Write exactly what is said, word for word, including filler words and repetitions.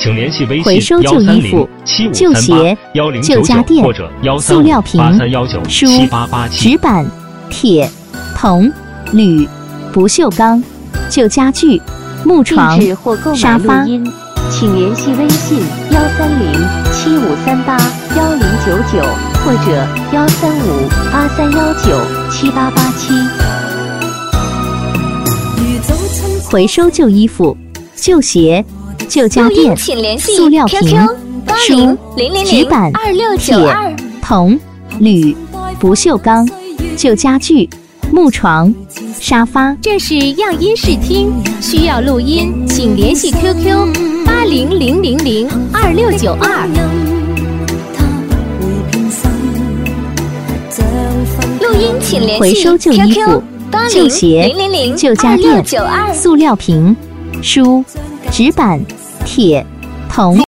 请联系微回收信幺三零旧衣服、 七五旧三八鞋、 幺零九旧家电九或者幺三五塑料瓶八三幺九书七八八七。 纸板、铁、铜、铝、不锈钢、旧家具、木床定制或购买沙发录音，请联系微信幺三零七五三八幺零九九或者幺三五八三幺九七八八七。 回收旧衣服、旧鞋、旧家录音电、 请联系塑料瓶 Q Q 八零书零零零纸板二六九铁二。 铜、铝、不锈钢、旧家具、木床、沙发。 这是样音视听，需要录音，请联系 Q Q 八零零零零二六九二。 录音请联系回收旧衣服 Q Q 八零旧鞋零零零旧家电九二。 塑料瓶、书、纸板、铁、铜。